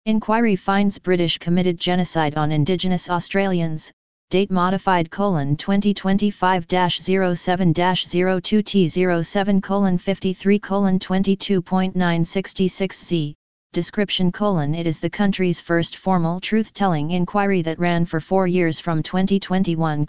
Inquiry finds British committed genocide on Indigenous Australians, date modified :-07-02T07:52.966Z, description :It is the country's first formal truth-telling inquiry that ran for 4 years from 2021,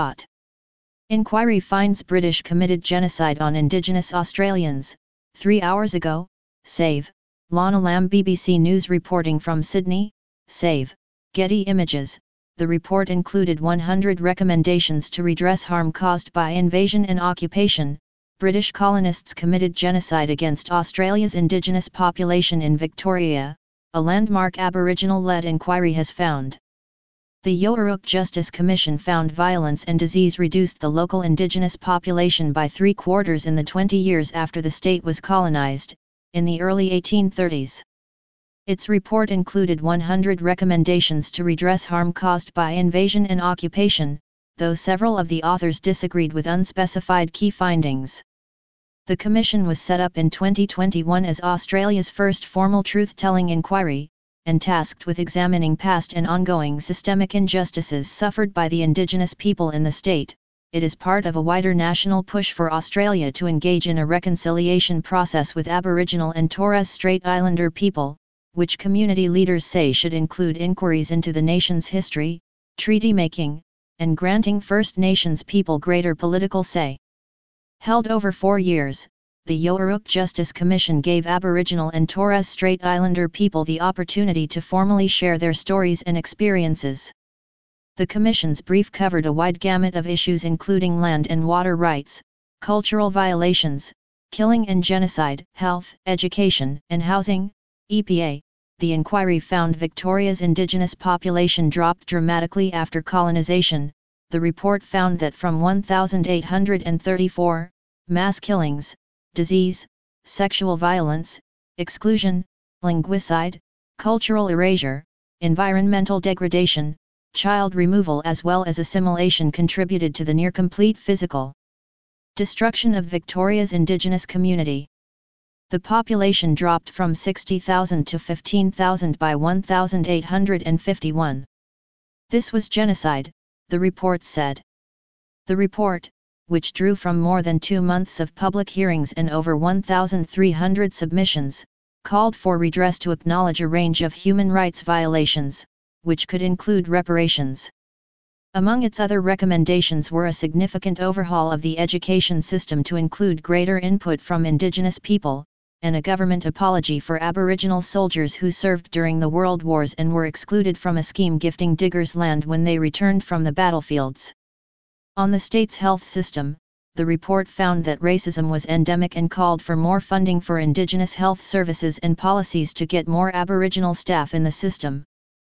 Inquiry finds British committed genocide on Indigenous Australians, 3 hours ago, save. Lana Lamb, BBC News reporting from Sydney, save. Getty Images. The report included 100 recommendations to redress harm caused by invasion and occupation. British colonists committed genocide against Australia's Indigenous population in Victoria, a landmark Aboriginal-led inquiry has found. The Yoorrook Justice Commission found violence and disease reduced the local Indigenous population by 3/4 in the 20 years after the state was colonised, in the early 1830s. Its report included 100 recommendations to redress harm caused by invasion and occupation, though several of the authors disagreed with unspecified key findings. The commission was set up in 2021 as Australia's first formal truth-telling inquiry, and tasked with examining past and ongoing systemic injustices suffered by the Indigenous people in the state. It is part of a wider national push for Australia to engage in a reconciliation process with Aboriginal and Torres Strait Islander people, which community leaders say should include inquiries into the nation's history, treaty making, and granting First Nations people greater political say. Held over 4 years, the Yoorrook Justice Commission gave Aboriginal and Torres Strait Islander people the opportunity to formally share their stories and experiences. The Commission's brief covered a wide gamut of issues including land and water rights, cultural violations, killing and genocide, health, education, and housing. EPA. The inquiry found Victoria's Indigenous population dropped dramatically after colonisation. The report found that from 1,834 mass killings, disease, sexual violence, exclusion, linguicide, cultural erasure, environmental degradation, child removal as well as assimilation contributed to the near-complete physical destruction of Victoria's Indigenous community. The population dropped from 60,000 to 15,000 by 1851. This was genocide, the report said. The report, which drew from more than 2 months of public hearings and over 1,300 submissions, called for redress to acknowledge a range of human rights violations, which could include reparations. Among its other recommendations were a significant overhaul of the education system to include greater input from Indigenous people, and a government apology for Aboriginal soldiers who served during the World Wars and were excluded from a scheme gifting diggers land when they returned from the battlefields. On the state's health system, the report found that racism was endemic and called for more funding for Indigenous health services and policies to get more Aboriginal staff in the system.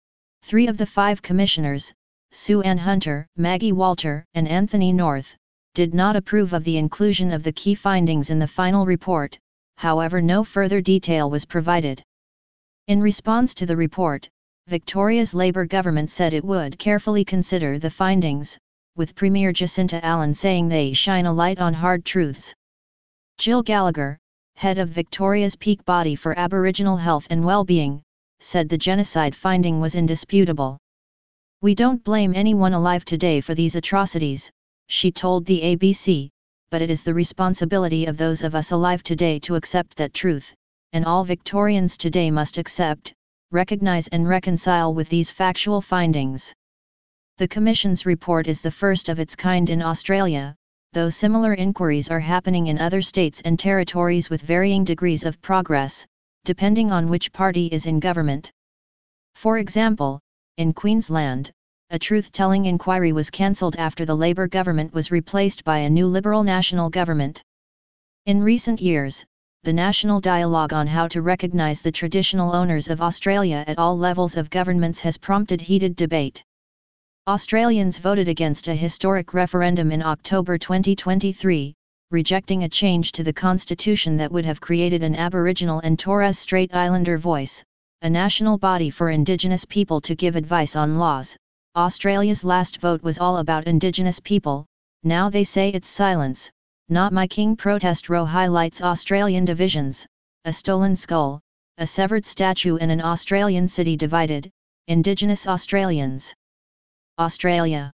3 of the 5 commissioners, Sue Ann Hunter, Maggie Walter, and Anthony North, did not approve of the inclusion of the key findings in the final report, however no further detail was provided. In response to the report, Victoria's Labour government said it would carefully consider the findings, with Premier Jacinta Allan saying they shine a light on hard truths. Jill Gallagher, head of Victoria's peak body for Aboriginal health and well-being, said the genocide finding was indisputable. "We don't blame anyone alive today for these atrocities," she told the ABC, "but it is the responsibility of those of us alive today to accept that truth, and all Victorians today must accept, recognise and reconcile with these factual findings." The Commission's report is the first of its kind in Australia, though similar inquiries are happening in other states and territories with varying degrees of progress, depending on which party is in government. For example, in Queensland, a truth-telling inquiry was cancelled after the Labor government was replaced by a new Liberal national government. In recent years, the national dialogue on how to recognise the traditional owners of Australia at all levels of governments has prompted heated debate. Australians voted against a historic referendum in October 2023, rejecting a change to the constitution that would have created an Aboriginal and Torres Strait Islander voice, a national body for Indigenous people to give advice on laws. Australia's last vote was all about Indigenous people. Now they say it's silence. Not My King protest row highlights Australian divisions, a stolen skull, a severed statue in an Australian city divided Indigenous Australians. Australia.